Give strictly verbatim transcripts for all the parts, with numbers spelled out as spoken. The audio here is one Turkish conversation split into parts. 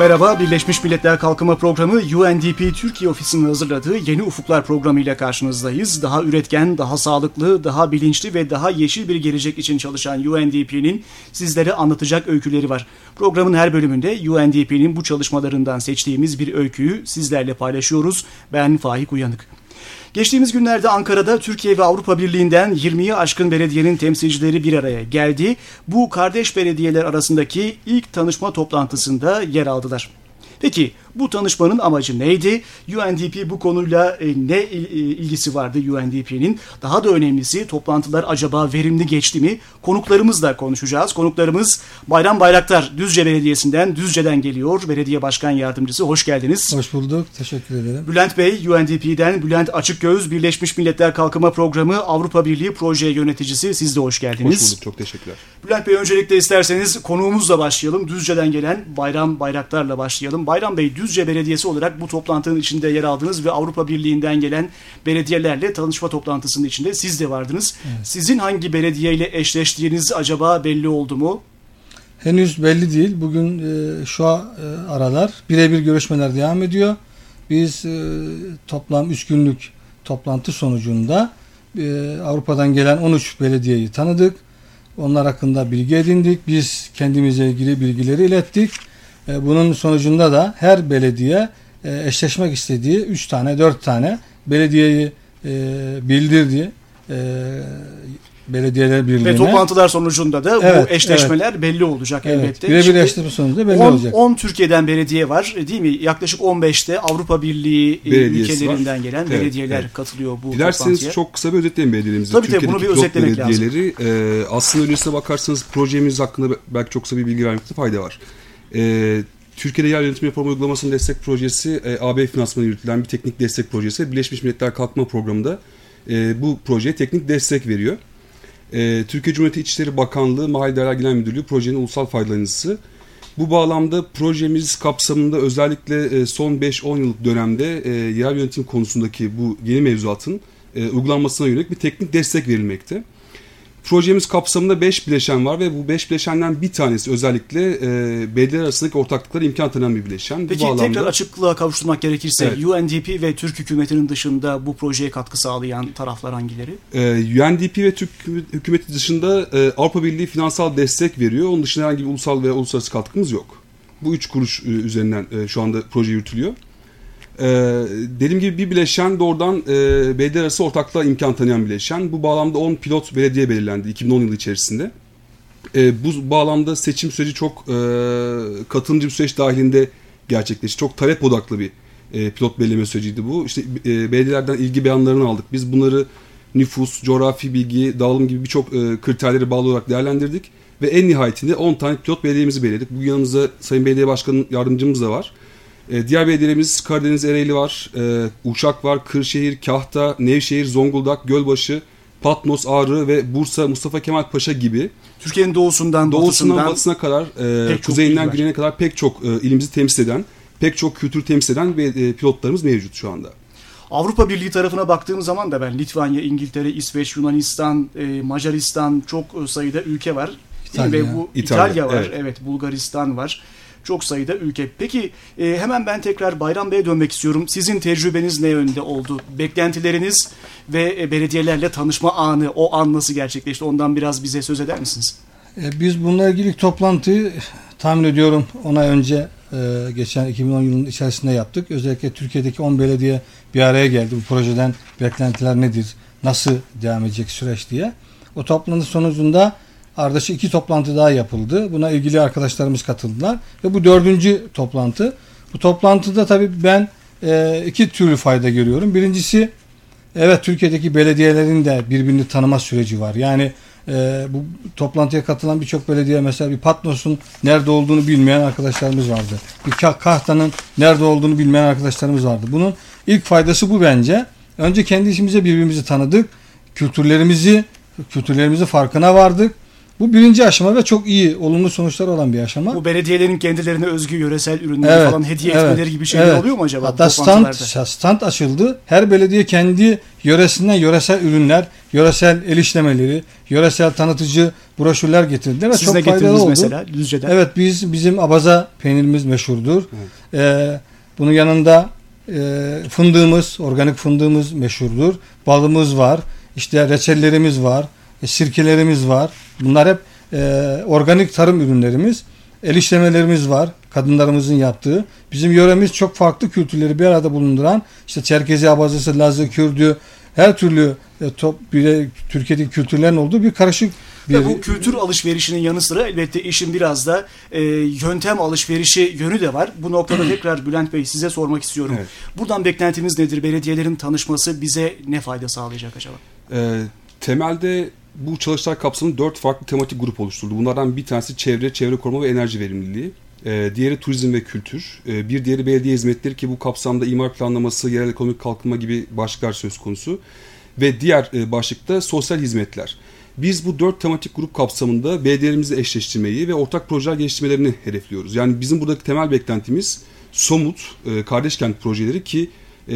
Merhaba, Birleşmiş Milletler Kalkınma Programı U N D P Türkiye Ofisi'nin hazırladığı Yeni Ufuklar programı ile karşınızdayız. Daha üretken, daha sağlıklı, daha bilinçli ve daha yeşil bir gelecek için çalışan U N D P'nin sizlere anlatacak öyküleri var. Programın her bölümünde U N D P'nin bu çalışmalarından seçtiğimiz bir öyküyü sizlerle paylaşıyoruz. Ben Faik Uyanık. Geçtiğimiz günlerde Ankara'da Türkiye ve Avrupa Birliği'nden yirmiye aşkın belediyenin temsilcileri bir araya geldi. Bu kardeş belediyeler arasındaki ilk tanışma toplantısında yer aldılar. Peki bu tanışmanın amacı neydi? U N D P bu konuyla ne ilgisi vardı U N D P'nin? Daha da önemlisi toplantılar acaba verimli geçti mi? Konuklarımızla konuşacağız. Konuklarımız Bayram Bayraktar Düzce Belediyesi'nden, Düzce'den geliyor. Belediye Başkan Yardımcısı, hoş geldiniz. Hoş bulduk, teşekkür ederim. Bülent Bey, U N D P'den, Bülent Açıkgöz, Birleşmiş Milletler Kalkınma Programı Avrupa Birliği Proje Yöneticisi. Siz de hoş geldiniz. Hoş bulduk, çok teşekkürler. Bülent Bey, öncelikle isterseniz konuğumuzla başlayalım. Düzce'den gelen Bayram Bayraktar'la başlayalım. Bayram Bey, Düzce Belediyesi olarak bu toplantının içinde yer aldınız ve Avrupa Birliği'nden gelen belediyelerle tanışma toplantısının içinde siz de vardınız. Evet. Sizin hangi belediyeyle eşleştiğiniz acaba belli oldu mu? Henüz belli değil. Bugün e, şu e, aralar birebir görüşmeler devam ediyor. Biz e, toplam üç günlük toplantı sonucunda e, Avrupa'dan gelen on üç belediyeyi tanıdık. Onlar hakkında bilgi edindik. Biz kendimize ilgili bilgileri ilettik. Bunun sonucunda da her belediye eşleşmek istediği üç tane dört tane belediyeyi bildirdi belediyeler birliğine. Ve toplantılar sonucunda da evet, bu eşleşmeler evet. belli olacak evet, elbette. Birebir eşleşme sonucunda belli on, olacak. on Türkiye'den belediye var değil mi? Yaklaşık on beşte Avrupa Birliği Belediyesi ülkelerinden var. gelen evet, belediyeler evet. katılıyor bu Dilerseniz toplantıya. Dilerseniz çok kısa bir özetleyin belediyelerimizi. Tabii tabii, bunu bir özetlemek lazım. E, aslında öncesine bakarsanız projemiz hakkında belki çok kısa bir bilgi vermekte fayda var. E, Türkiye'de yer yönetimi reformu uygulamasının destek projesi e, A B finansmanı yürütülen bir teknik destek projesi. Birleşmiş Milletler Kalkınma Programı'nda e, bu projeye teknik destek veriyor. E, Türkiye Cumhuriyeti İçişleri Bakanlığı Mahalli Değerler Genel Müdürlüğü projenin ulusal faydalanıcısı. Bu bağlamda projemiz kapsamında özellikle e, son beş on yıllık dönemde e, yer yönetim konusundaki bu yeni mevzuatın e, uygulanmasına yönelik bir teknik destek verilmekte. Projemiz kapsamında beş bileşen var ve bu beş bileşenden bir tanesi özellikle e, belediyeler arasındaki ortaklıklara imkan tanıyan bir bileşen. Peki bu bağlamda, tekrar açıklığa kavuşturmak gerekirse evet. U N D P ve Türk hükümetinin dışında bu projeye katkı sağlayan taraflar hangileri? E, U N D P ve Türk hükümeti dışında e, Avrupa Birliği finansal destek veriyor. Onun dışında herhangi bir ulusal veya uluslararası katkımız yok. Bu üç kuruş e, üzerinden e, şu anda proje yürütülüyor. Ee, dediğim gibi bir bileşen doğrudan e, belediye arası ortaklığa imkan tanıyan bileşen. Bu bağlamda on pilot belediye belirlendi iki bin on yılı içerisinde. E, bu bağlamda seçim süreci çok e, katılımcı bir süreç dahilinde gerçekleşti. Çok talep odaklı bir e, pilot belirleme süreciydi bu. İşte e, belediyelerden ilgi beyanlarını aldık. Biz bunları nüfus, coğrafi bilgi, dağılım gibi birçok e, kriterlere bağlı olarak değerlendirdik. Ve en nihayetinde on tane pilot belediyemizi belirledik. Bu yanımızda Sayın Belediye Başkanı Yardımcımız da var. Diğer belediyelerimiz Karadeniz Ereğli var, e, Uşak var, Kırşehir, Kahta, Nevşehir, Zonguldak, Gölbaşı, Patmos, Ağrı ve Bursa, Mustafa Kemal Paşa gibi. Türkiye'nin doğusundan, doğusundan batısından, batısına kadar, e, kuzeyinden güneyine kadar pek çok e, ilimizi temsil eden, pek çok kültürü temsil eden ve e, pilotlarımız mevcut şu anda. Avrupa Birliği tarafına baktığım zaman da ben Litvanya, İngiltere, İsveç, Yunanistan, e, Macaristan çok sayıda ülke var. İtalya, ve bu İtalya, İtalya var, evet. evet, Bulgaristan var. Çok sayıda ülke. Peki e, hemen ben tekrar Bayram Bey'e dönmek istiyorum. Sizin tecrübeniz ne yönde oldu? Beklentileriniz ve e, belediyelerle tanışma anı, o an nasıl gerçekleşti? Ondan biraz bize söz eder misiniz? E, biz bununla ilgili toplantıyı tahmin ediyorum on ay önce e, geçen iki bin on yılının içerisinde yaptık. Özellikle Türkiye'deki on belediye bir araya geldi. Bu projeden beklentiler nedir? Nasıl devam edecek süreç diye. O toplantı sonucunda ardışık iki toplantı daha yapıldı. Buna ilgili arkadaşlarımız katıldılar. Ve bu dördüncü toplantı. Bu toplantıda tabii ben e, iki türlü fayda görüyorum. Birincisi, evet, Türkiye'deki belediyelerin de birbirini tanıma süreci var. Yani e, bu toplantıya katılan birçok belediye, mesela bir Patmos'un nerede olduğunu bilmeyen arkadaşlarımız vardı. Bir Kahta'nın nerede olduğunu bilmeyen arkadaşlarımız vardı. Bunun ilk faydası bu bence. Önce kendi işimize birbirimizi tanıdık. Kültürlerimizi, kültürlerimizi farkına vardık. Bu birinci aşama ve çok iyi, olumlu sonuçlar olan bir aşama. Bu belediyelerin kendilerine özgü yöresel ürünleri evet, falan hediye evet, etmeleri gibi şeyler evet. oluyor mu acaba? Hatta stand, stand açıldı. Her belediye kendi yöresinden yöresel ürünler, yöresel el işlemeleri, yöresel tanıtıcı broşürler getirdiler ve Siz çok ne faydalı getirdiniz oldu. mesela Düzce'den? Evet, biz bizim abaza peynirimiz meşhurdur. Evet. Ee, bunun yanında e, fındığımız, organik fındığımız meşhurdur. Balımız var. İşte reçellerimiz var. E, sirkelerimiz var. Bunlar hep e, organik tarım ürünlerimiz. El işlemelerimiz var. Kadınlarımızın yaptığı. Bizim yöremiz çok farklı kültürleri bir arada bulunduran, işte Çerkezi, Abazısı, Lazı, Kürdü, her türlü e, top, bir de Türkiye'deki kültürlerin olduğu bir karışık bir... Ve bu kültür alışverişinin yanı sıra elbette işin biraz da e, yöntem alışverişi yönü de var. Bu noktada tekrar Bülent Bey size sormak istiyorum. Evet. Buradan beklentiniz nedir? Belediyelerin tanışması bize ne fayda sağlayacak acaba? Ee, temelde bu çalıştay kapsamında dört farklı tematik grup oluşturuldu. Bunlardan bir tanesi çevre, çevre koruma ve enerji verimliliği. Ee, diğeri turizm ve kültür. Ee, bir diğeri belediye hizmetleri ki bu kapsamda imar planlaması, yerel ekonomik kalkınma gibi başlıklar söz konusu. Ve diğer e, başlıkta sosyal hizmetler. Biz bu dört tematik grup kapsamında belediyelerimizi eşleştirmeyi ve ortak projeler geliştirmelerini hedefliyoruz. Yani bizim buradaki temel beklentimiz somut, e, kardeş kent projeleri ki e,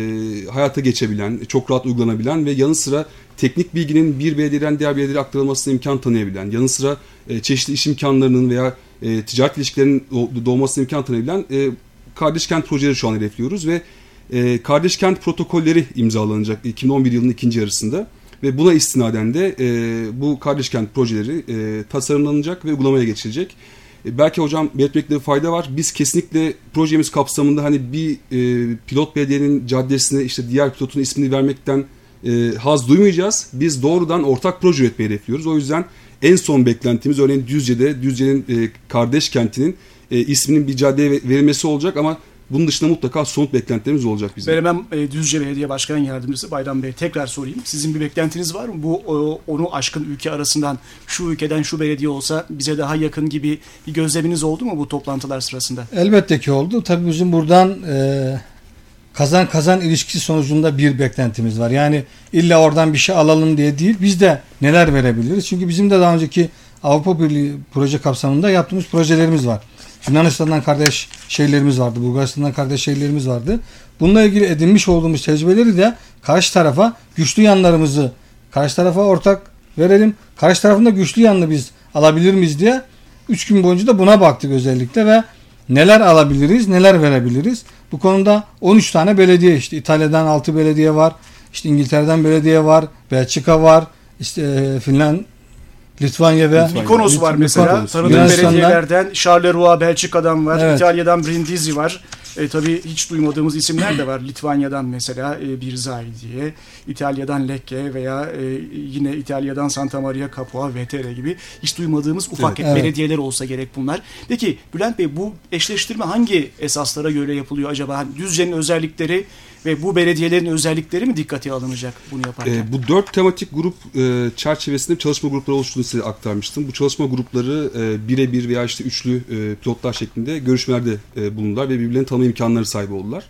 hayata geçebilen, çok rahat uygulanabilen ve yanı sıra teknik bilginin bir belediyeden diğer belediyeye aktarılmasına imkan tanıyabilen, yanı sıra e, çeşitli iş imkanlarının veya e, ticaret ilişkilerinin doğmasına imkan tanıyabilen e, kardeş kent projeleri şu an hedefliyoruz ve e, kardeş kent protokolleri imzalanacak iki bin on bir yılının ikinci yarısında. Ve buna istinaden de e, bu kardeş kent projeleri e, tasarımlanacak ve uygulamaya geçilecek. E, belki hocam belirtmekte bir fayda var. Biz kesinlikle projemiz kapsamında hani bir e, pilot belediyenin caddesine işte diğer pilotun ismini vermekten e, haz duymayacağız. Biz doğrudan ortak proje üretmeyi hedefliyoruz. O yüzden en son beklentimiz örneğin Düzce'de, Düzce'nin e, kardeş kentinin e, isminin bir caddeye verilmesi olacak ama bunun dışında mutlaka somut beklentilerimiz olacak bizim. Ben hemen e, Düzce Belediye Başkan Yardımcısı Bayram Bey tekrar sorayım. Sizin bir beklentiniz var mı? Bu o, onu aşkın ülke arasından şu ülkeden şu belediye olsa bize daha yakın gibi bir gözleminiz oldu mu bu toplantılar sırasında? Elbette ki oldu. Tabii bizim buradan e, kazan kazan ilişkisi sonucunda bir beklentimiz var. Yani illa oradan bir şey alalım diye değil. Biz de neler verebiliriz? Çünkü bizim de daha önceki Avrupa Birliği proje kapsamında yaptığımız projelerimiz var. Yunanistan'dan kardeş şehirlerimiz vardı. Bulgaristan'dan kardeş şehirlerimiz vardı. Bununla ilgili edinmiş olduğumuz tecrübeleri de karşı tarafa güçlü yanlarımızı karşı tarafa ortak verelim. Karşı tarafında güçlü yanını biz alabilir miyiz diye üç gün boyunca da buna baktık özellikle ve neler alabiliriz, neler verebiliriz. Bu konuda on üç tane belediye işte İtalya'dan altı belediye var. İşte İngiltere'den belediye var. Belçika var. İşte Finland, Litvanya ve Mikonos var mesela. Tanıdığım belediyelerden Charleroi, Belçika'dan var. Evet. İtalya'dan Brindisi var. E, tabii hiç duymadığımız isimler de var. Litvanya'dan mesela e, Birzai diye, İtalya'dan Lecce veya e, yine İtalya'dan Santa Maria Capua, Vetere gibi hiç duymadığımız ufak evet. belediyeler olsa gerek bunlar. Peki Bülent Bey, bu eşleştirme hangi esaslara göre yapılıyor acaba? Hani Düzce'nin özellikleri ve bu belediyelerin özellikleri mi dikkate alınacak bunu yaparken? E, bu dört tematik grup e, çerçevesinde çalışma grupları oluştuğunu size aktarmıştım. Bu çalışma grupları e, birebir veya işte üçlü e, pilotlar şeklinde görüşmelerde e, bulundular ve birbirlerinin tanıma imkanları sahibi oldular.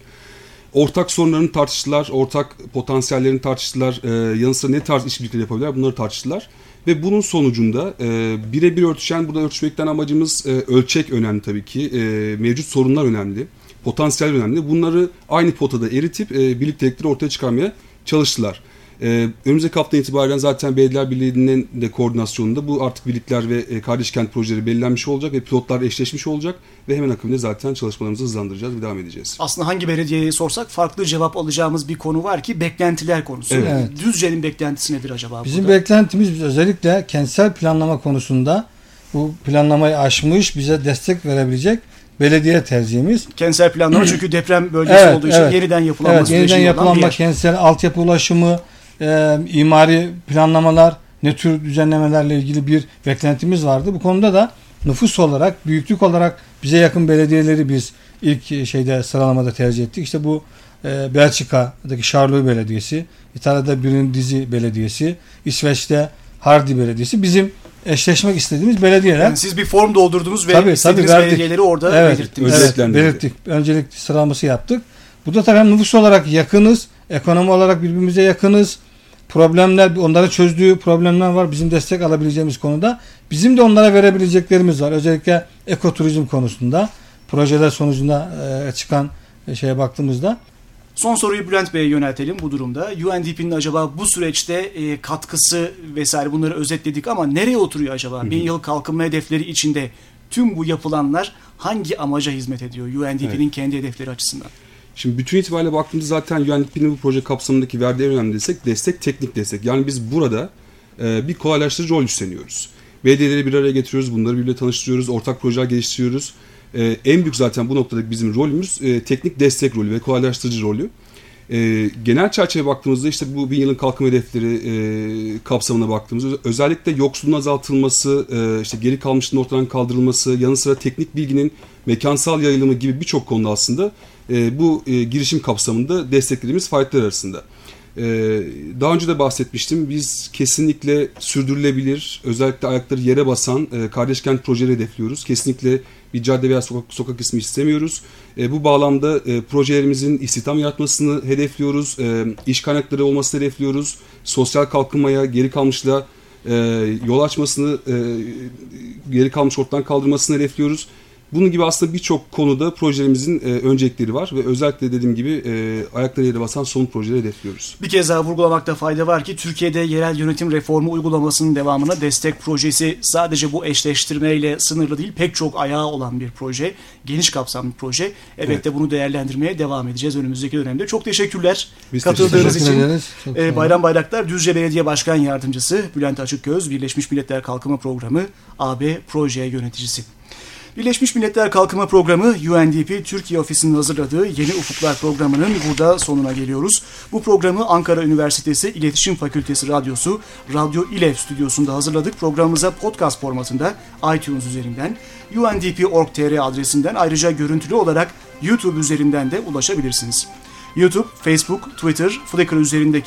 Ortak sorunlarını tartıştılar, ortak potansiyellerini tartıştılar, e, yanı sıra ne tarz işbirlikleri yapabilirler bunları tartıştılar. Ve bunun sonucunda e, birebir örtüşen, burada ölçmekten amacımız e, ölçek önemli tabii ki, e, mevcut sorunlar önemli. Potansiyel önemli. Bunları aynı potada eritip e, birliktelikleri ortaya çıkarmaya çalıştılar. E, önümüzdeki hafta itibaren zaten Belediyeler Birliği'nin de koordinasyonunda bu artık birlikler ve e, kardeş kent projeleri belirlenmiş olacak ve pilotlar eşleşmiş olacak ve hemen akabinde zaten çalışmalarımızı hızlandıracağız ve devam edeceğiz. Aslında hangi belediyeye sorsak farklı cevap alacağımız bir konu var ki beklentiler konusu. Evet. Evet. Düzce'nin beklentisi nedir acaba? Bizim burada? beklentimiz biz özellikle kentsel planlama konusunda bu planlamayı aşmış, bize destek verebilecek belediye tercihimiz. Kentsel planlama çünkü deprem bölgesi evet, olduğu için evet. yeniden yapılanma evet, süreci yeniden yapılanma, olan kentsel altyapı ulaşımı, e, imari planlamalar, ne tür düzenlemelerle ilgili bir beklentimiz vardı. Bu konuda da nüfus olarak, büyüklük olarak bize yakın belediyeleri biz ilk şeyde sıralamada tercih ettik. İşte bu e, Belçika'daki Charleroi Belediyesi, İtalya'da Brindisi Belediyesi, İsveç'te Hardy Belediyesi bizim eşleşmek istediğimiz belediyeler. Yani siz bir form doldurdunuz ve tabii, istediğiniz tabii, belediyeleri orada evet, belirttiniz. Evet, belirttik. Öncelik sıralaması yaptık. Bu da tabii nüfus olarak yakınız, ekonomi olarak birbirimize yakınız, problemler, onları çözdüğü problemler var. Bizim destek alabileceğimiz konuda. Bizim de onlara verebileceklerimiz var. Özellikle ekoturizm konusunda projeler sonucunda e, çıkan şeye baktığımızda. Son soruyu Bülent Bey'e yöneltelim bu durumda. U N D P'nin acaba bu süreçte e, katkısı vesaire bunları özetledik ama nereye oturuyor acaba? Hı hı. Bin yıl kalkınma hedefleri içinde tüm bu yapılanlar hangi amaca hizmet ediyor U N D P'nin evet. kendi hedefleri açısından? Şimdi bütün itibariyle baktığımızda zaten U N D P'nin bu proje kapsamındaki verdiği en önemli destek, destek teknik destek. Yani biz burada e, bir kolaylaştırıcı rol üstleniyoruz. Belediyeleri bir araya getiriyoruz, bunları birbirle tanıştırıyoruz, ortak projeler geliştiriyoruz. Ee, en büyük zaten bu noktadaki bizim rolümüz e, teknik destek rolü ve kolaylaştırıcı rolü. E, genel çerçeve baktığımızda işte bu bin yılın kalkınma hedefleri e, kapsamına baktığımızda özellikle yoksulluğun azaltılması, e, işte geri kalmışlığın ortadan kaldırılması, yanı sıra teknik bilginin mekansal yayılımı gibi birçok konuda aslında e, bu e, girişim kapsamında desteklediğimiz faaliyetler arasında. Daha önce de bahsetmiştim. Biz kesinlikle sürdürülebilir, özellikle ayakları yere basan kardeş kent projeleri hedefliyoruz. Kesinlikle bir cadde veya sokak, sokak ismi istemiyoruz. Bu bağlamda projelerimizin istihdam yaratmasını hedefliyoruz. İş kaynakları olmasını hedefliyoruz. Sosyal kalkınmaya, geri kalmışlığa yol açmasını, geri kalmış ortadan kaldırmasını hedefliyoruz. Bunun gibi aslında birçok konuda projelerimizin e, öncelikleri var ve özellikle dediğim gibi e, ayakları yere basan somut projeleri hedefliyoruz. Bir kez daha vurgulamakta fayda var ki Türkiye'de yerel yönetim reformu uygulamasının devamına destek projesi sadece bu eşleştirmeyle sınırlı değil, pek çok ayağı olan bir proje, geniş kapsamlı bir proje. Elbette evet. bunu değerlendirmeye devam edeceğiz önümüzdeki dönemde. Çok teşekkürler Biz katıldığınız teşekkür için. Ederiz. Ee, Bayram Bayraktar, Düzce Belediye Başkan Yardımcısı, Bülent Açıkgöz, Birleşmiş Milletler Kalkınma Programı A B Proje Yöneticisi. Birleşmiş Milletler Kalkınma Programı U N D P Türkiye Ofisi'nin hazırladığı Yeni Ufuklar programının burada sonuna geliyoruz. Bu programı Ankara Üniversitesi İletişim Fakültesi Radyosu Radyo İLEV stüdyosunda hazırladık. Programımıza podcast formatında iTunes üzerinden, U N D P nokta org nokta T R adresinden, ayrıca görüntülü olarak YouTube üzerinden de ulaşabilirsiniz. YouTube, Facebook, Twitter, Flickr üzerindeki